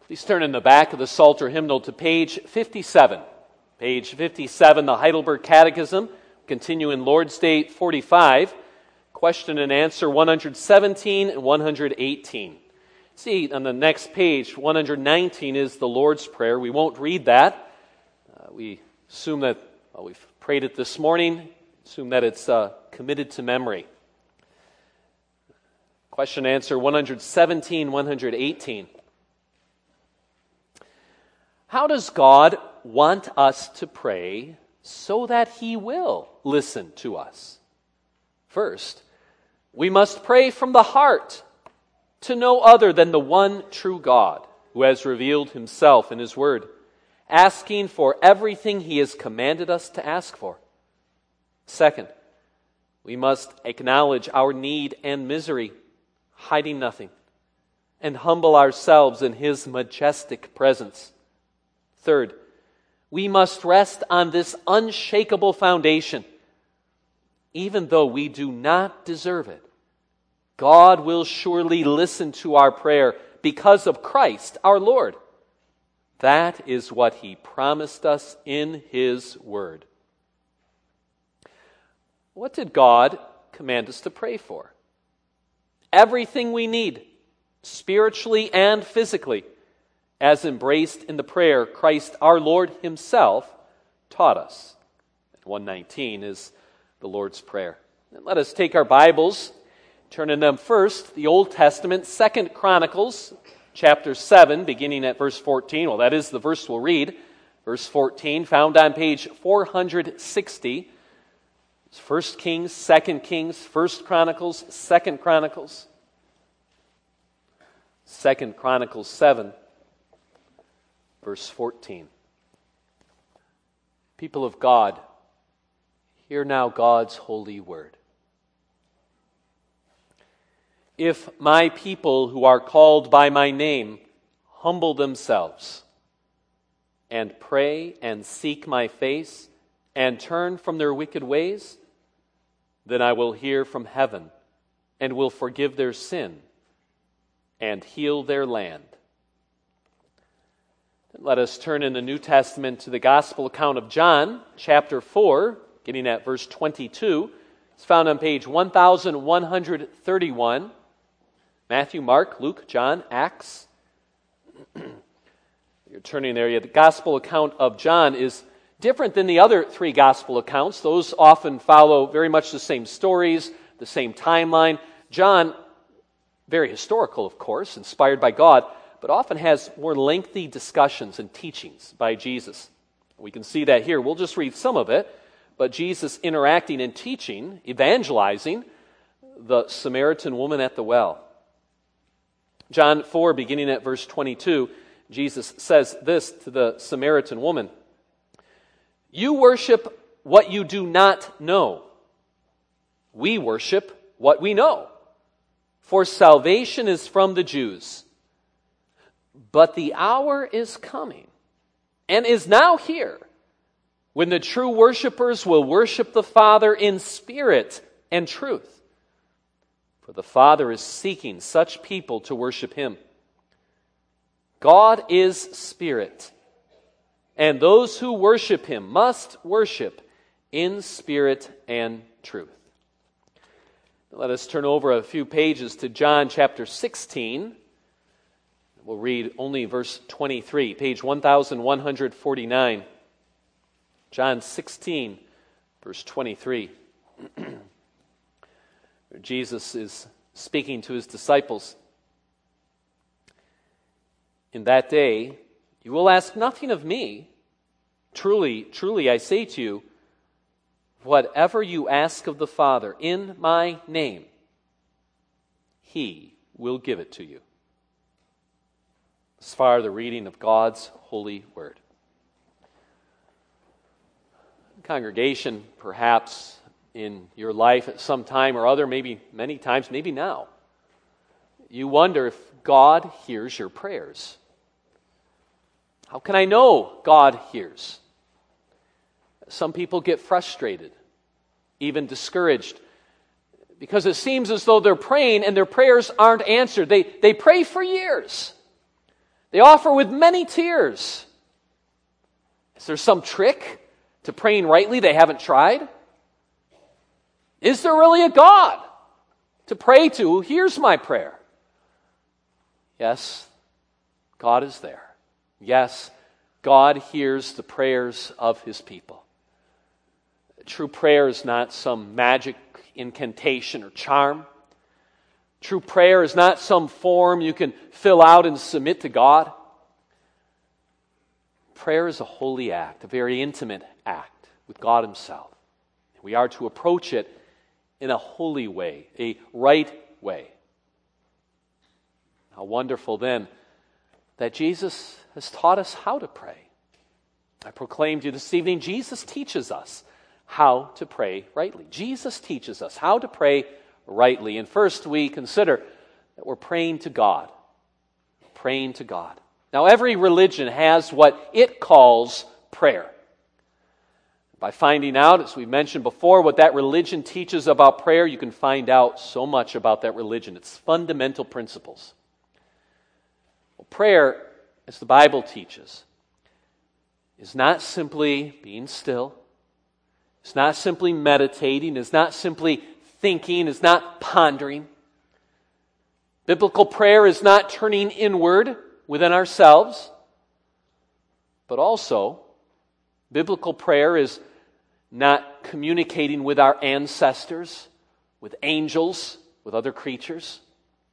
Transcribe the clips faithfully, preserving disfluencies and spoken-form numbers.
Please turn in the back of the Psalter hymnal to page fifty-seven. Page fifty-seven, the Heidelberg Catechism. Continue in Lord's Day forty-five. Question and answer one hundred seventeen and one hundred eighteen. See, on the next page, one hundred nineteen is the Lord's Prayer. We won't read that. Uh, we assume that, well, we've prayed it this morning. Assume that it's uh, committed to memory. Question and answer one hundred seventeen, one hundred eighteen. How does God want us to pray so that He will listen to us? First, we must pray from the heart to no other than the one true God who has revealed Himself in His Word, asking for everything He has commanded us to ask for. Second, we must acknowledge our need and misery, hiding nothing, and humble ourselves in His majestic presence. Third, we must rest on this unshakable foundation. Even though we do not deserve it, God will surely listen to our prayer because of Christ our Lord. That is what He promised us in His Word. What did God command us to pray for? Everything we need, spiritually and physically, as embraced in the prayer Christ our Lord Himself taught us. one nineteen is the Lord's Prayer. And let us take our Bibles, turn in them first, the Old Testament, Second Chronicles, chapter seven, beginning at verse fourteen. Well, that is the verse we'll read. Verse fourteen, found on page four hundred sixty. It's First Kings, Second Kings, First Chronicles, Second Chronicles. Second Chronicles seven. Verse fourteen. People of God, hear now God's holy word. If my people who are called by my name humble themselves and pray and seek my face and turn from their wicked ways, then I will hear from heaven and will forgive their sin and heal their land. Let us turn in the New Testament to the Gospel account of John, chapter four, getting at verse twenty-two. It's found on page one thousand one hundred thirty-one. Matthew, Mark, Luke, John, Acts. You're turning there. The Gospel account of John is different than the other three Gospel accounts. Those often follow very much the same stories, the same timeline. John, very historical, of course, inspired by God, but often has more lengthy discussions and teachings by Jesus. We can see that here. We'll just read some of it, but Jesus interacting and teaching, evangelizing the Samaritan woman at the well. John four, beginning at verse twenty-two, Jesus says this to the Samaritan woman: "You worship what you do not know. We worship what we know, for salvation is from the Jews. But the hour is coming, and is now here, when the true worshipers will worship the Father in spirit and truth. For the Father is seeking such people to worship Him. God is spirit, and those who worship Him must worship in spirit and truth." Let us turn over a few pages to John chapter sixteen. We'll read only verse twenty-three, page one thousand one hundred forty-nine. John sixteen, verse twenty-three. Jesus is speaking to His disciples. "In that day, you will ask nothing of me. Truly, truly, I say to you, whatever you ask of the Father in my name, He will give it to you." As far the reading of God's holy word. Congregation, perhaps in your life at some time or other, maybe many times, maybe now, you wonder if God hears your prayers. How can I know God hears? Some people get frustrated, even discouraged, because it seems as though they're praying and their prayers aren't answered. They, they pray for years. They offer with many tears. Is there some trick to praying rightly they haven't tried? Is there really a God to pray to who hears my prayer? Yes, God is there. Yes, God hears the prayers of his people. True prayer is not some magic incantation or charm. True prayer is not some form you can fill out and submit to God. Prayer is a holy act, a very intimate act with God himself. We are to approach it in a holy way, a right way. How wonderful then that Jesus has taught us how to pray. I proclaimed to you this evening, Jesus teaches us how to pray rightly. Jesus teaches us how to pray rightly. And first we consider that we're praying to God. Praying to God. Now every religion has what it calls prayer. By finding out, as we mentioned before, what that religion teaches about prayer, you can find out so much about that religion, its fundamental principles. Well, prayer, as the Bible teaches, is not simply being still. It's not simply meditating. It's not simply thinking. It's not pondering. Biblical prayer is not turning inward within ourselves, but also biblical prayer is not communicating with our ancestors, with angels, with other creatures.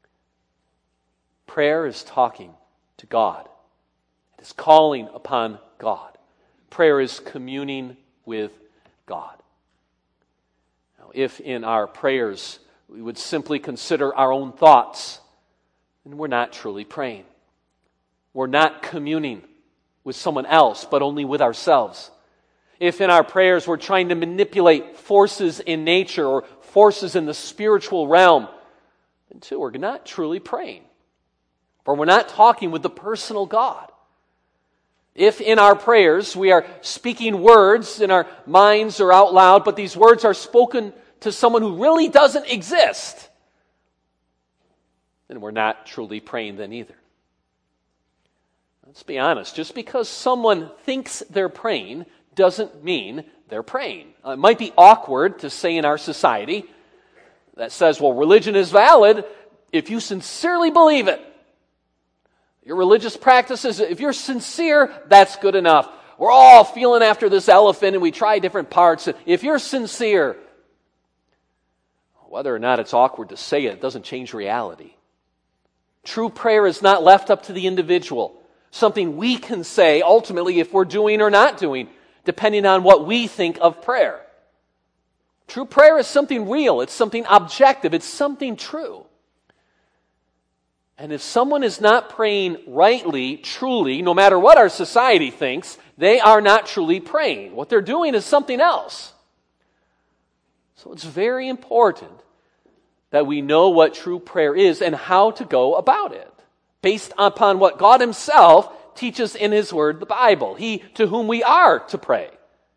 Prayer is talking to God. It is calling upon God. Prayer is communing with God. Now, if in our prayers we would simply consider our own thoughts, then we're not truly praying. We're not communing with someone else, but only with ourselves. If in our prayers we're trying to manipulate forces in nature or forces in the spiritual realm, then too we're not truly praying. For we're not talking with the personal God. If in our prayers we are speaking words in our minds or out loud, but these words are spoken to someone who really doesn't exist, then we're not truly praying then either. Let's be honest. Just because someone thinks they're praying doesn't mean they're praying. Uh, it might be awkward to say in our society that says, well, religion is valid if you sincerely believe it. Your religious practices, if you're sincere, that's good enough. We're all feeling after this elephant and we try different parts. If you're sincere, whether or not it's awkward to say it, it doesn't change reality. True prayer is not left up to the individual. Something we can say ultimately if we're doing or not doing, depending on what we think of prayer. True prayer is something real. It's something objective. It's something true. And if someone is not praying rightly, truly, no matter what our society thinks, they are not truly praying. What they're doing is something else. So it's very important that we know what true prayer is and how to go about it, based upon what God himself teaches in his word, the Bible, he to whom we are to pray.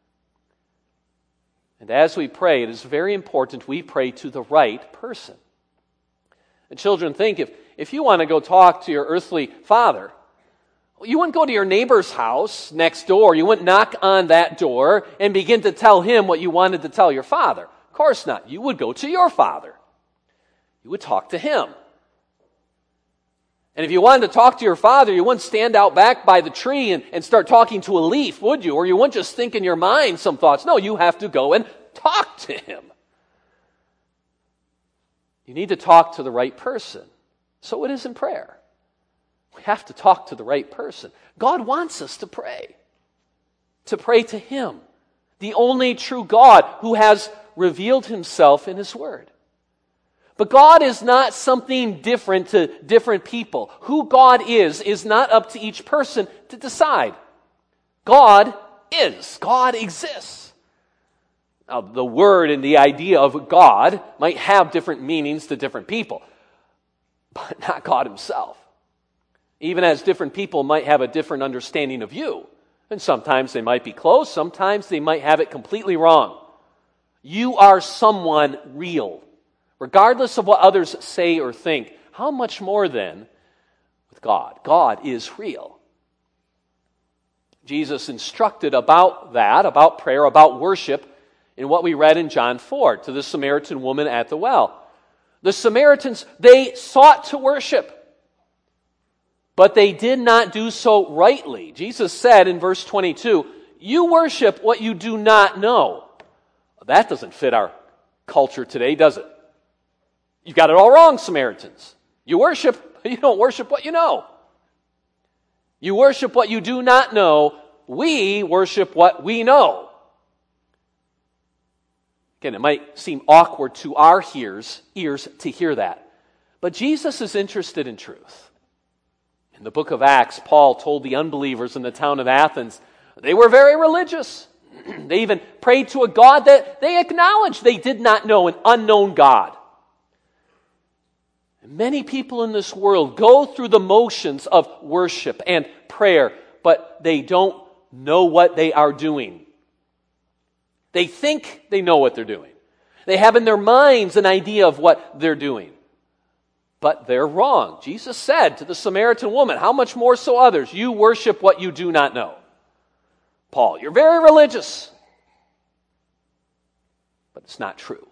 And as we pray, it is very important we pray to the right person. And children, think, if, if you want to go talk to your earthly father, you wouldn't go to your neighbor's house next door. You wouldn't knock on that door and begin to tell him what you wanted to tell your father. Of course not. You would go to your father. You would talk to him. And if you wanted to talk to your father, you wouldn't stand out back by the tree and, and start talking to a leaf, would you? Or you wouldn't just think in your mind some thoughts. No, you have to go and talk to him. You need to talk to the right person. So it is in prayer. We have to talk to the right person. God wants us to pray. To pray to him, the only true God who has revealed himself in his word. But God is not something different to different people. Who God is, is not up to each person to decide. God is. God exists. Now, the word and the idea of God might have different meanings to different people, but not God himself. Even as different people might have a different understanding of you. And sometimes they might be close, sometimes they might have it completely wrong. You are someone real. Regardless of what others say or think, how much more then with God. God is real. Jesus instructed about that, about prayer, about worship, in what we read in John four to the Samaritan woman at the well. The Samaritans, they sought to worship, but they did not do so rightly. Jesus said in verse twenty-two, "You worship what you do not know." That doesn't fit our culture today, does it? You've got it all wrong, Samaritans. You worship, you don't worship what you know. You worship what you do not know. We worship what we know. Again, it might seem awkward to our ears, ears to hear that. But Jesus is interested in truth. In the book of Acts, Paul told the unbelievers in the town of Athens, they were very religious. They even prayed to a God that they acknowledged they did not know, an unknown God. And many people in this world go through the motions of worship and prayer, but they don't know what they are doing. They think they know what they're doing. They have in their minds an idea of what they're doing. But they're wrong. Jesus said to the Samaritan woman, how much more so others? You worship what you do not know. Paul, you're very religious. But it's not true.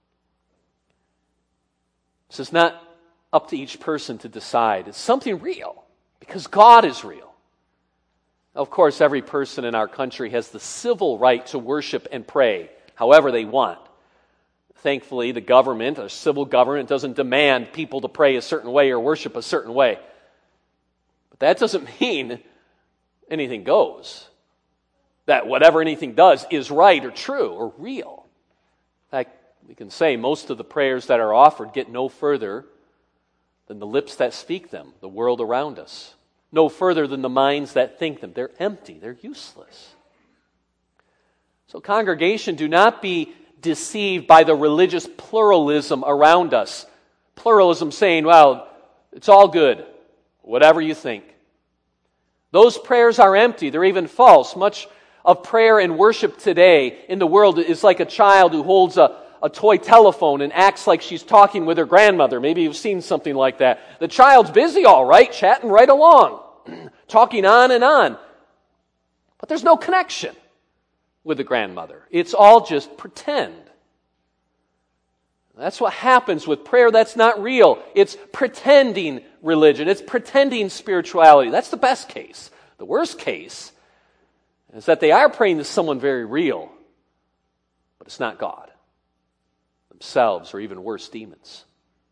This is not up to each person to decide. It's something real, because God is real. Of course, every person in our country has the civil right to worship and pray however they want. Thankfully, the government, a civil government, doesn't demand people to pray a certain way or worship a certain way. But that doesn't mean anything goes. That whatever anything does is right or true or real. In fact, we can say most of the prayers that are offered get no further than the lips that speak them, the world around us. No further than the minds that think them. They're empty. They're useless. So, congregation, do not be deceived by the religious pluralism around us. Pluralism saying, well, it's all good, whatever you think. Those prayers are empty. They're even false. Much of prayer and worship today in the world is like a child who holds a, a toy telephone and acts like she's talking with her grandmother. Maybe you've seen something like that. The child's busy, all right, chatting right along, talking on and on. But there's no connection with the grandmother. It's all just pretend. That's what happens with prayer that's not real. It's pretending religion. It's pretending spirituality. That's the best case. The worst case is that they are praying to someone very real, but it's not God. Themselves, or even worse, demons.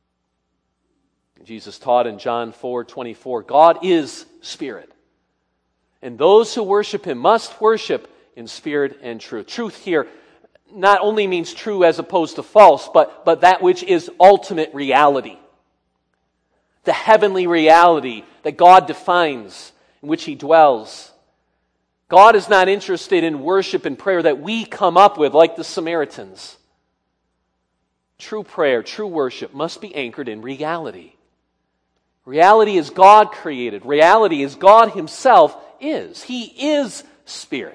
Jesus taught in John four twenty-four, God is spirit, and those who worship him must worship in spirit and truth. Truth here not only means true as opposed to false, but, but that which is ultimate reality. The heavenly reality that God defines, in which he dwells. God is not interested in worship and prayer that we come up with like the Samaritans. True prayer, true worship must be anchored in reality. Reality is God created. Reality is God himself is. He is spirit.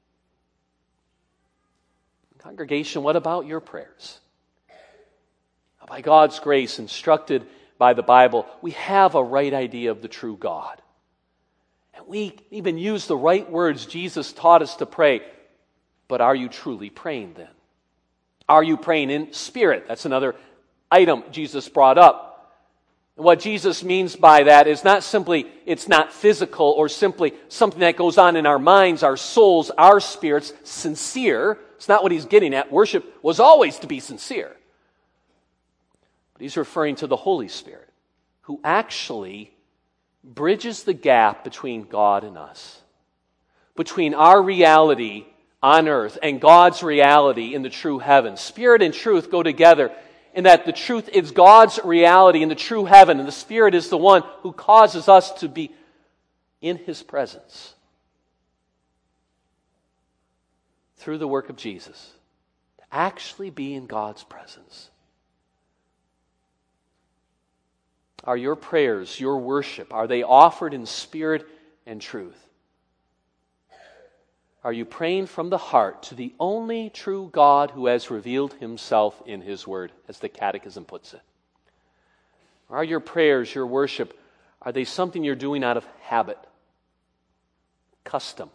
Congregation, what about your prayers? By God's grace, instructed by the Bible, we have a right idea of the true God. And we even use the right words Jesus taught us to pray. But are you truly praying then? Are you praying in spirit? That's another item Jesus brought up. And what Jesus means by that is not simply, it's not physical or simply something that goes on in our minds, our souls, our spirits, sincere. It's not what he's getting at. Worship was always to be sincere. But he's referring to the Holy Spirit, who actually bridges the gap between God and us, between our reality on earth and God's reality in the true heaven. Spirit and truth go together in that the truth is God's reality in the true heaven, and the Spirit is the one who causes us to be in his presence through the work of Jesus, to actually be in God's presence. Are your prayers, your worship, are they offered in spirit and truth? Are you praying from the heart to the only true God who has revealed himself in his word, as the Catechism puts it? Are your prayers, your worship, Are they something you're doing out of habit, custom,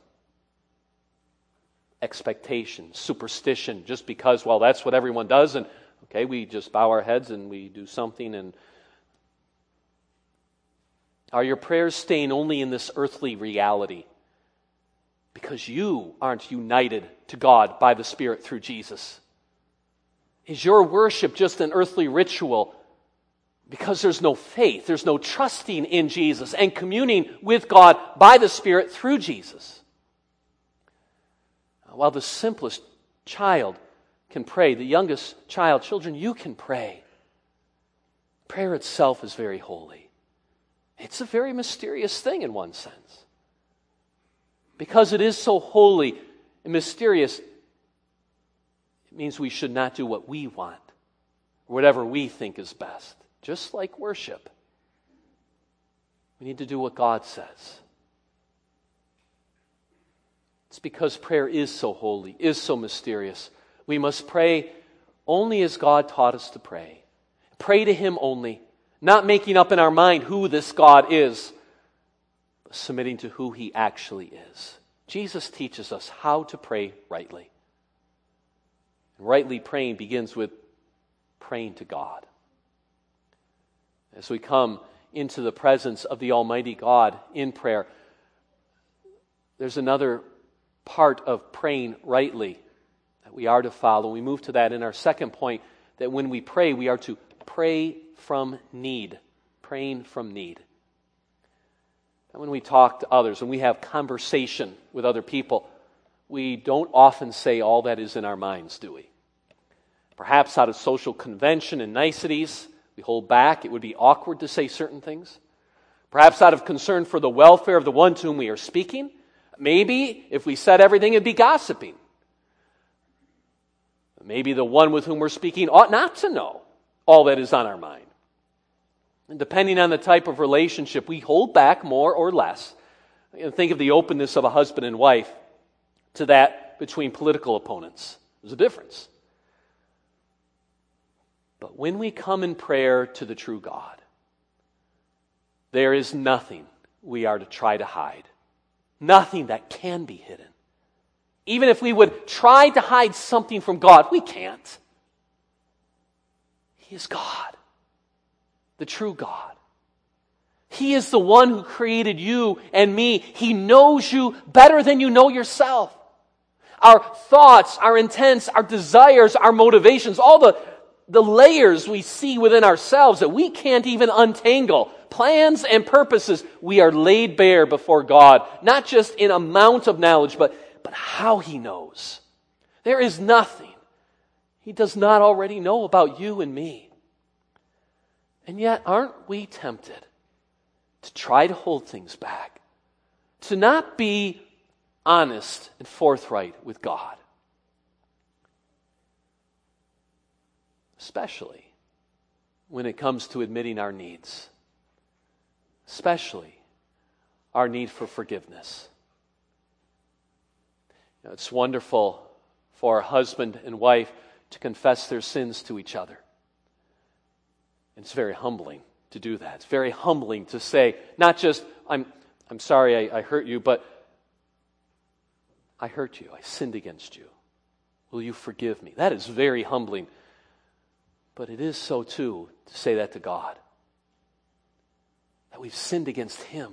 expectation, superstition, just because, well, that's what everyone does, and okay, we just bow our heads and we do something? And are your prayers staying only in this earthly reality because you aren't united to God by the Spirit through Jesus? Is your worship just an earthly ritual because there's no faith, there's no trusting in Jesus and communing with God by the Spirit through Jesus? While the simplest child can pray, the youngest child, children, you can pray. Prayer itself is very holy. It's a very mysterious thing in one sense. Because it is so holy and mysterious, it means we should not do what we want, or whatever we think is best. Just like worship. We need to do what God says. It's because prayer is so holy, is so mysterious. We must pray only as God taught us to pray. Pray to Him only, not making up in our mind who this God is, but submitting to who He actually is. Jesus teaches us how to pray rightly. And rightly praying begins with praying to God. As we come into the presence of the Almighty God in prayer, there's another part of praying rightly that we are to follow. We move to that in our second point, that when we pray, we are to pray from need. Praying from need. And when we talk to others, when we have conversation with other people, we don't often say all that is in our minds, do we? Perhaps out of social convention and niceties, we hold back. It would be awkward to say certain things. Perhaps out of concern for the welfare of the one to whom we are speaking. Maybe if we said everything, it'd be gossiping. Maybe the one with whom we're speaking ought not to know all that is on our mind. And depending on the type of relationship, we hold back more or less. And think of the openness of a husband and wife to that between political opponents. There's a difference. But when we come in prayer to the true God, there is nothing we are to try to hide. Nothing that can be hidden. Even if we would try to hide something from God, we can't. He is God, the true God. He is the one who created you and me. He knows you better than you know yourself. Our thoughts, our intents, our desires, our motivations, all the, the layers we see within ourselves that we can't even untangle, plans and purposes, we are laid bare before God, not just in amount of knowledge, but, but how He knows. There is nothing He does not already know about you and me. And yet, aren't we tempted to try to hold things back, to not be honest and forthright with God? Especially when it comes to admitting our needs. Especially our need for forgiveness. You know, it's wonderful for a husband and wife to confess their sins to each other. And it's very humbling to do that. It's very humbling to say, not just, I'm I'm sorry I, I hurt you, but I hurt you. I sinned against you. Will you forgive me? That is very humbling. But it is so too to say that to God. That we've sinned against Him.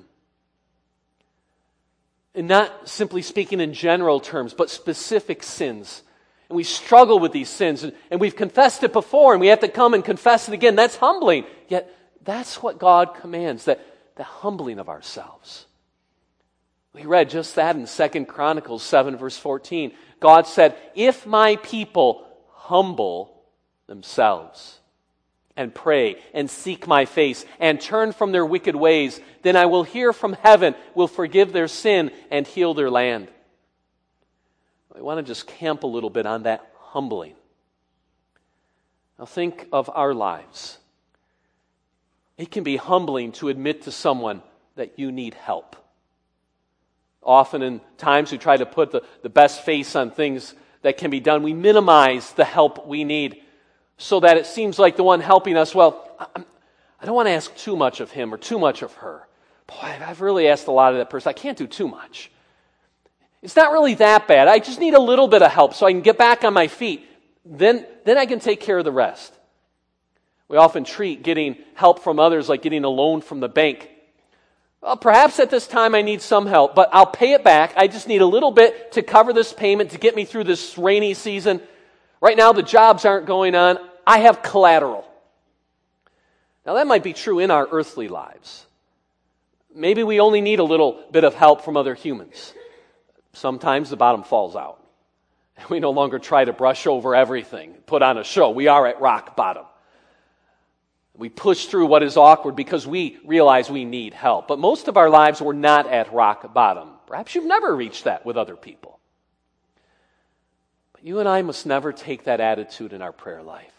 And not simply speaking in general terms, but specific sins. And we struggle with these sins, and, and we've confessed it before, and we have to come and confess it again. That's humbling. Yet that's what God commands, that the humbling of ourselves. We read just that in Second Chronicles seven, verse fourteen. God said, if my people humble themselves and pray and seek my face and turn from their wicked ways, then I will hear from heaven, will forgive their sin and heal their land. I want to just camp a little bit on that humbling. Now think of our lives. It can be humbling to admit to someone that you need help. Often in times we try to put the, the best face on things that can be done. We minimize the help we need so that it seems like the one helping us, well, I'm, I don't want to ask too much of him or too much of her. Boy, I've really asked a lot of that person. I can't do too much. It's not really that bad. I just need a little bit of help so I can get back on my feet. Then, then I can take care of the rest. We often treat getting help from others like getting a loan from the bank. Well, perhaps at this time I need some help, but I'll pay it back. I just need a little bit to cover this payment to get me through this rainy season. Right now the jobs aren't going on. I have collateral. Now that might be true in our earthly lives. Maybe we only need a little bit of help from other humans. Sometimes the bottom falls out. And we no longer try to brush over everything, put on a show. We are at rock bottom. We push through what is awkward because we realize we need help. But most of our lives, we're not at rock bottom. Perhaps you've never reached that with other people. But you and I must never take that attitude in our prayer life.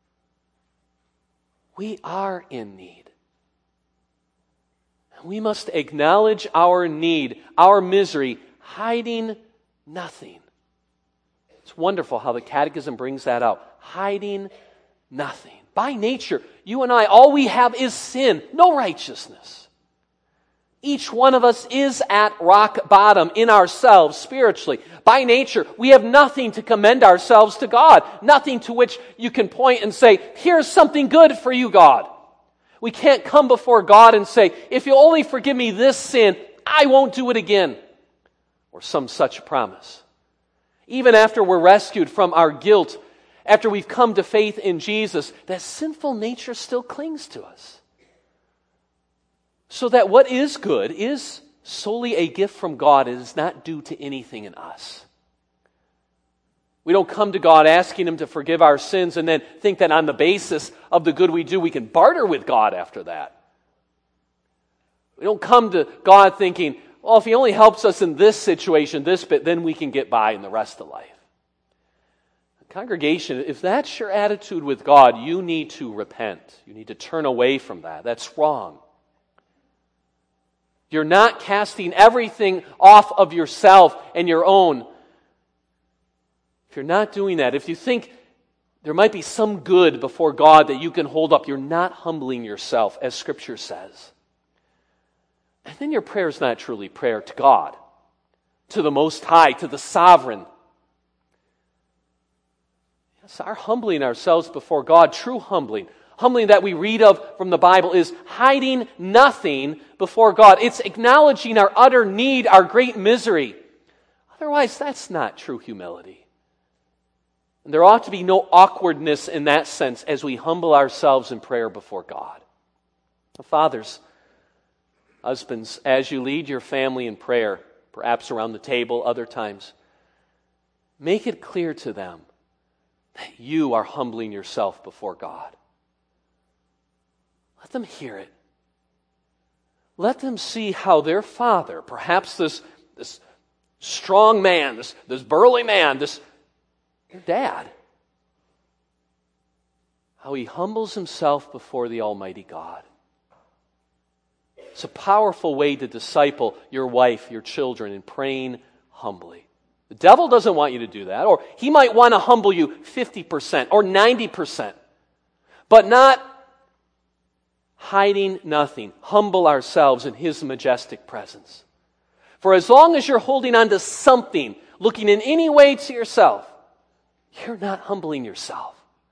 We are in need. We must acknowledge our need, our misery, hiding nothing. It's wonderful how the Catechism brings that out. Hiding nothing. By nature, you and I, all we have is sin, no righteousness. Each one of us is at rock bottom in ourselves spiritually. By nature, we have nothing to commend ourselves to God, nothing to which you can point and say, here's something good for you, God. We can't come before God and say, if you only forgive me this sin, I won't do it again. Or some such promise. Even after we're rescued from our guilt, after we've come to faith in Jesus, that sinful nature still clings to us. So that what is good is solely a gift from God. It is not due to anything in us. We don't come to God asking Him to forgive our sins and then think that on the basis of the good we do, we can barter with God after that. We don't come to God thinking, well, if He only helps us in this situation, this bit, then we can get by in the rest of life. Congregation, if that's your attitude with God, you need to repent. You need to turn away from that. That's wrong. You're not casting everything off of yourself and your own. If you're not doing that, if you think there might be some good before God that you can hold up, you're not humbling yourself, as Scripture says. And then your prayer is not truly prayer to God, to the Most High, to the Sovereign. Yes, our humbling ourselves before God, true humbling, humbling that we read of from the Bible, is hiding nothing before God. It's acknowledging our utter need, our great misery. Otherwise, that's not true humility. And there ought to be no awkwardness in that sense as we humble ourselves in prayer before God. Fathers, husbands, as you lead your family in prayer, perhaps around the table, other times, make it clear to them that you are humbling yourself before God. Let them hear it. Let them see how their father, perhaps this, this strong man, this, this burly man, this your dad, how he humbles himself before the Almighty God. It's a powerful way to disciple your wife, your children, in praying humbly. The devil doesn't want you to do that, or he might want to humble you fifty percent or ninety percent, but not hiding nothing. Humble ourselves in His majestic presence. For as long as you're holding on to something, looking in any way to yourself, you're not humbling yourself.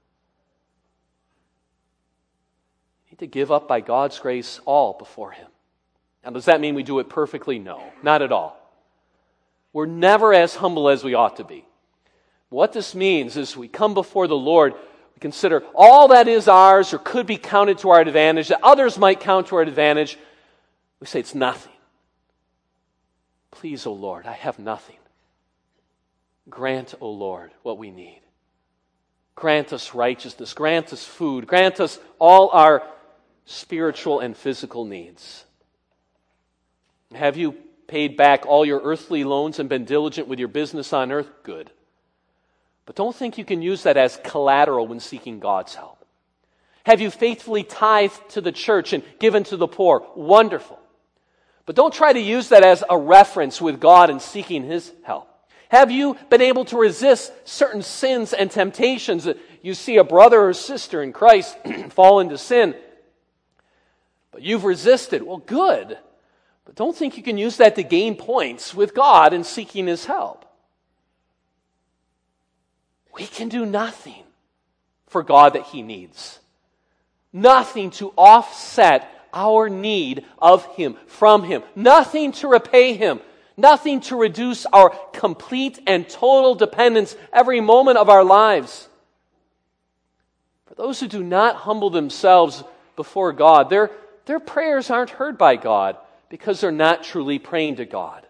You need to give up by God's grace all before Him. Now, does that mean we do it perfectly? No, not at all. We're never as humble as we ought to be. What this means is we come before the Lord, we consider all that is ours or could be counted to our advantage, that others might count to our advantage. We say it's nothing. Please, O Lord, I have nothing. Grant, O Lord, what we need. Grant us righteousness. Grant us food. Grant us all our spiritual and physical needs. Have you paid back all your earthly loans and been diligent with your business on earth? Good. But don't think you can use that as collateral when seeking God's help. Have you faithfully tithed to the church and given to the poor? Wonderful. But don't try to use that as a reference with God in seeking His help. Have you been able to resist certain sins and temptations that you see a brother or sister in Christ fall into sin? But you've resisted. Well, good. But don't think you can use that to gain points with God in seeking His help. We can do nothing for God that He needs. Nothing to offset our need of Him, from Him. Nothing to repay Him. Nothing to reduce our complete and total dependence every moment of our lives. For those who do not humble themselves before God, their, their prayers aren't heard by God because they're not truly praying to God.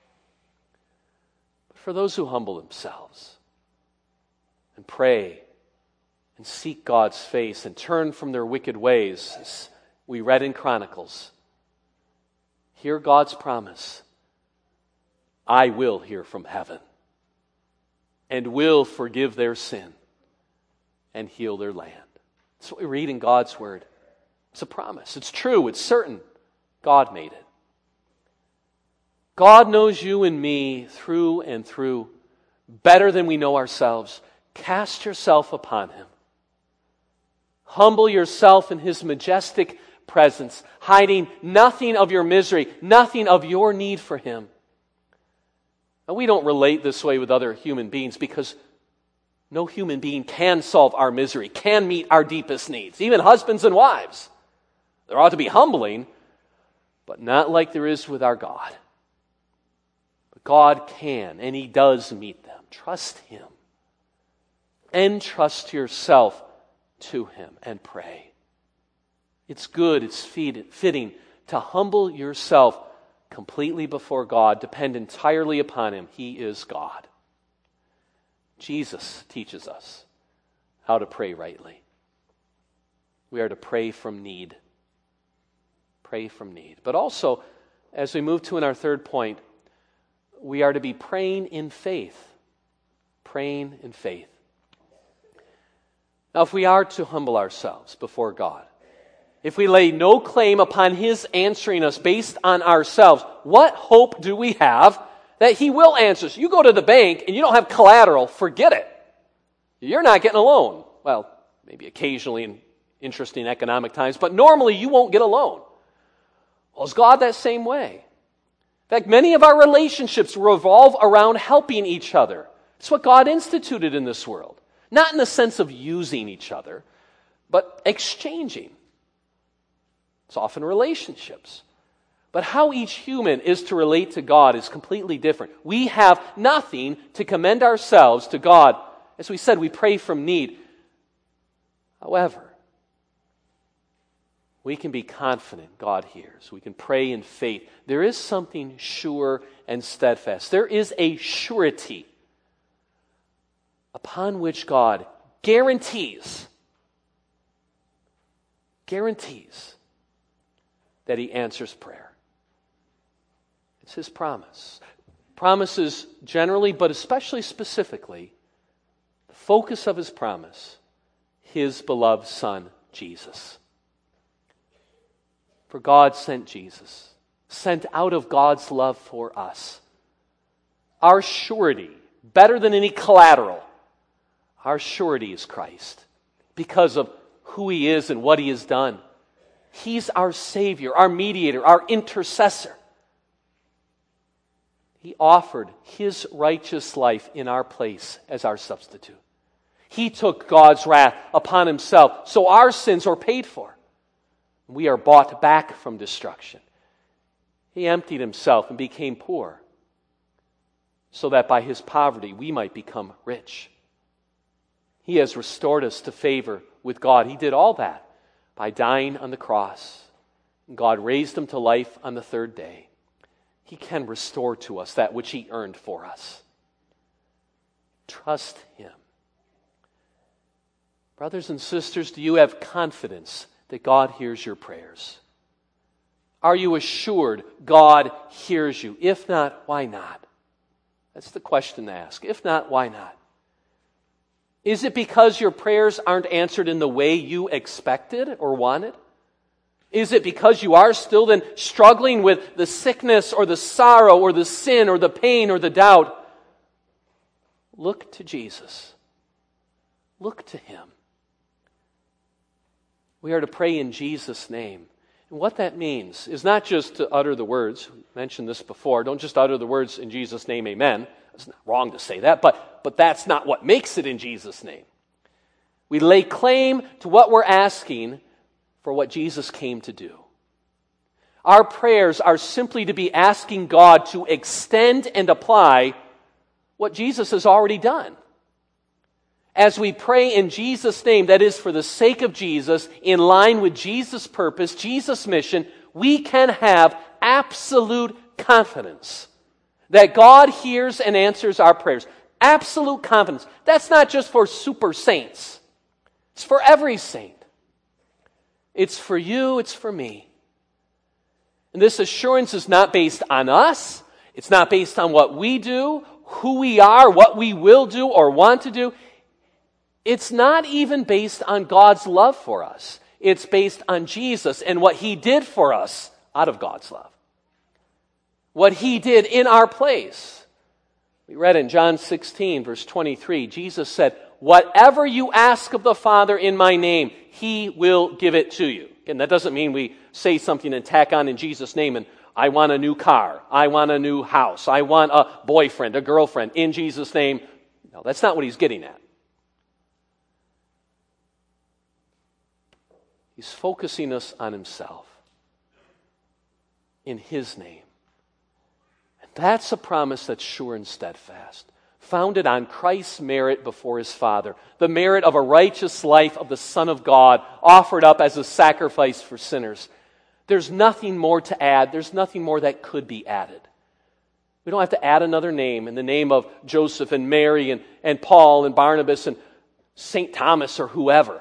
But for those who humble themselves and pray and seek God's face and turn from their wicked ways, as we read in Chronicles, hear God's promise. I will hear from heaven and will forgive their sin and heal their land. That's what we read in God's Word. It's a promise. It's true. It's certain. God made it. God knows you and me through and through better than we know ourselves. Cast yourself upon Him. Humble yourself in His majestic presence, hiding nothing of your misery, nothing of your need for Him. And we don't relate this way with other human beings because no human being can solve our misery, can meet our deepest needs, even husbands and wives. There ought to be humbling, but not like there is with our God. But God can, and He does meet them. Trust Him. Entrust yourself to Him and pray. It's good, it's fitting to humble yourself completely before God, depend entirely upon Him. He is God. Jesus teaches us how to pray rightly. We are to pray from need. Pray from need. But also, as we move to in our third point, we are to be praying in faith. Praying in faith. Now, if we are to humble ourselves before God, if we lay no claim upon His answering us based on ourselves, what hope do we have that He will answer us? You go to the bank and you don't have collateral, forget it. You're not getting a loan. Well, maybe occasionally in interesting economic times, but normally you won't get a loan. Well, is God that same way? In fact, many of our relationships revolve around helping each other. It's what God instituted in this world. Not in the sense of using each other, but exchanging. It's often relationships. But how each human is to relate to God is completely different. We have nothing to commend ourselves to God. As we said, we pray from need. However, we can be confident God hears. We can pray in faith. There is something sure and steadfast. There is a surety upon which God guarantees, guarantees that He answers prayer. It's His promise. Promises generally, but especially specifically, the focus of His promise, His beloved Son, Jesus. For God sent Jesus, sent out of God's love for us. Our surety, better than any collateral, our surety is Christ because of who He is and what He has done. He's our Savior, our mediator, our intercessor. He offered His righteous life in our place as our substitute. He took God's wrath upon Himself, so our sins were paid for. We are bought back from destruction. He emptied Himself and became poor, so that by His poverty we might become rich. He has restored us to favor with God. He did all that by dying on the cross. God raised Him to life on the third day. He can restore to us that which He earned for us. Trust Him. Brothers and sisters, do you have confidence that God hears your prayers? Are you assured God hears you? If not, why not? That's the question to ask. If not, why not? Is it because your prayers aren't answered in the way you expected or wanted? Is it because you are still then struggling with the sickness or the sorrow or the sin or the pain or the doubt? Look to Jesus. Look to Him. We are to pray in Jesus' name. And what that means is not just to utter the words. We mentioned this before. Don't just utter the words, in Jesus' name, amen. It's not wrong to say that, but, but that's not what makes it in Jesus' name. We lay claim to what we're asking for what Jesus came to do. Our prayers are simply to be asking God to extend and apply what Jesus has already done. As we pray in Jesus' name, that is for the sake of Jesus, in line with Jesus' purpose, Jesus' mission, we can have absolute confidence that God hears and answers our prayers. Absolute confidence. That's not just for super saints. It's for every saint. It's for you, it's for me. And this assurance is not based on us. It's not based on what we do, who we are, what we will do or want to do. It's not even based on God's love for us. It's based on Jesus and what He did for us out of God's love. What He did in our place. We read in John sixteen, verse twenty-three, Jesus said, "Whatever you ask of the Father in my name, He will give it to you." Again, that doesn't mean we say something and tack on in Jesus' name and I want a new car, I want a new house, I want a boyfriend, a girlfriend, in Jesus' name. No, that's not what He's getting at. He's focusing us on Himself, in His name. And that's a promise that's sure and steadfast, founded on Christ's merit before His Father, the merit of a righteous life of the Son of God, offered up as a sacrifice for sinners. There's nothing more to add. There's nothing more that could be added. We don't have to add another name in the name of Joseph and Mary and, and Paul and Barnabas and Saint Thomas or whoever.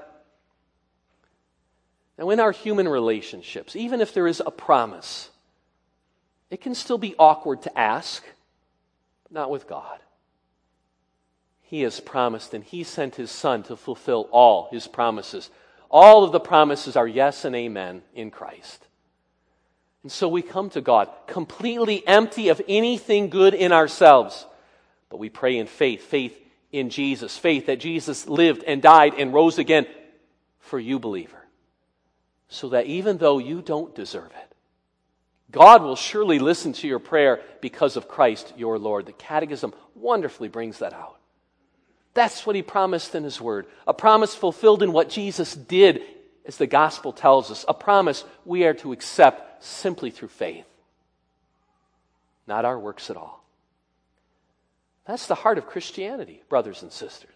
Now, in our human relationships, even if there is a promise, it can still be awkward to ask, but not with God. He has promised, and He sent His Son to fulfill all His promises. All of the promises are yes and amen in Christ. And so we come to God completely empty of anything good in ourselves, but we pray in faith, faith in Jesus, faith that Jesus lived and died and rose again for you, believer. So that even though you don't deserve it, God will surely listen to your prayer because of Christ your Lord. The Catechism wonderfully brings that out. That's what He promised in His Word. A promise fulfilled in what Jesus did, as the Gospel tells us. A promise we are to accept simply through faith. Not our works at all. That's the heart of Christianity, brothers and sisters.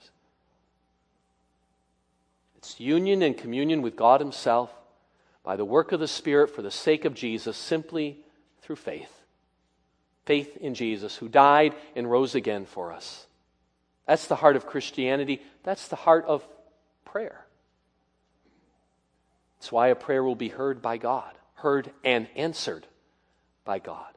It's union and communion with God Himself by the work of the Spirit for the sake of Jesus, simply through faith. Faith in Jesus, who died and rose again for us. That's the heart of Christianity. That's the heart of prayer. It's why a prayer will be heard by God, heard and answered by God.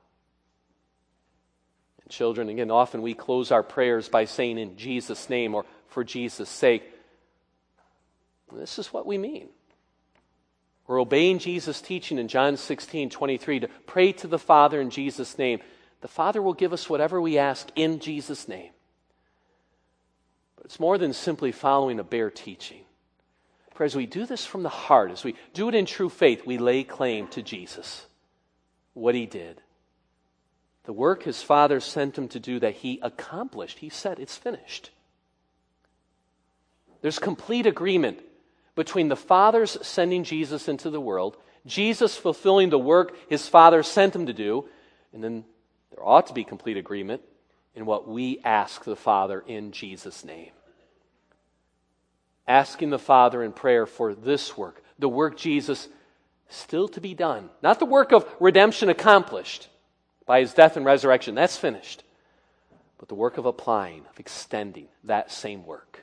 And children, again, often we close our prayers by saying in Jesus' name or for Jesus' sake. This is what we mean. We're obeying Jesus' teaching in John sixteen twenty-three to pray to the Father in Jesus' name. The Father will give us whatever we ask in Jesus' name. But it's more than simply following a bare teaching. For as we do this from the heart, as we do it in true faith, we lay claim to Jesus, what He did. The work His Father sent Him to do that He accomplished. He said, it's finished. There's complete agreement between the Father's sending Jesus into the world, Jesus fulfilling the work His Father sent Him to do, and then there ought to be complete agreement in what we ask the Father in Jesus' name. Asking the Father in prayer for this work, the work Jesus still to be done. Not the work of redemption accomplished by His death and resurrection, that's finished. But the work of applying, of extending that same work.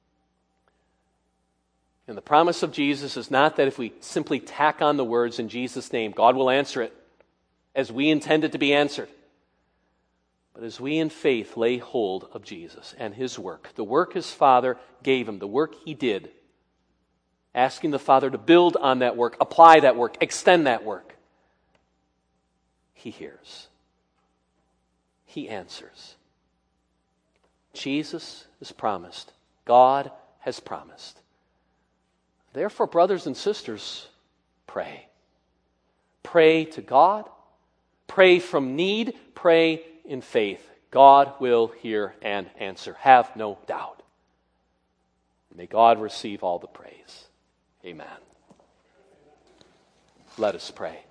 And the promise of Jesus is not that if we simply tack on the words in Jesus' name, God will answer it as we intend it to be answered. But as we in faith lay hold of Jesus and His work, the work His Father gave Him, the work He did, asking the Father to build on that work, apply that work, extend that work, He hears. He answers. Jesus has promised. God has promised. Therefore, brothers and sisters, pray. Pray to God. Pray from need. Pray in faith. God will hear and answer. Have no doubt. May God receive all the praise. Amen. Let us pray.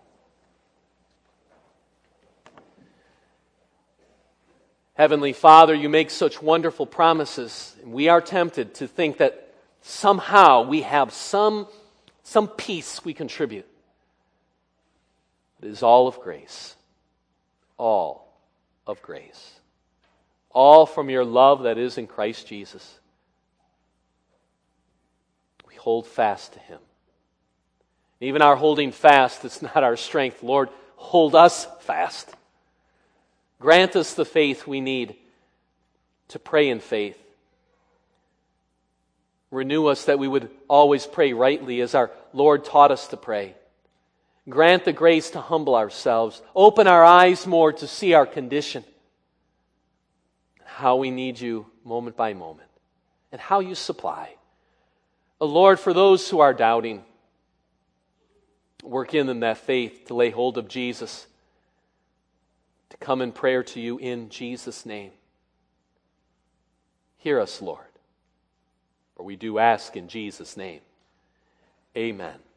Heavenly Father, you make such wonderful promises, and we are tempted to think that somehow we have some, some piece we contribute. It is all of grace. All of grace. All from your love that is in Christ Jesus. We hold fast to him. Even our holding fast, it's not our strength. Lord, hold us fast. Grant us the faith we need to pray in faith. Renew us that we would always pray rightly as our Lord taught us to pray. Grant the grace to humble ourselves. Open our eyes more to see our condition. How we need you moment by moment. And how you supply. Oh Lord, for those who are doubting, work in them that faith to lay hold of Jesus. To come in prayer to you in Jesus' name. Hear us, Lord, for we do ask in Jesus' name. Amen.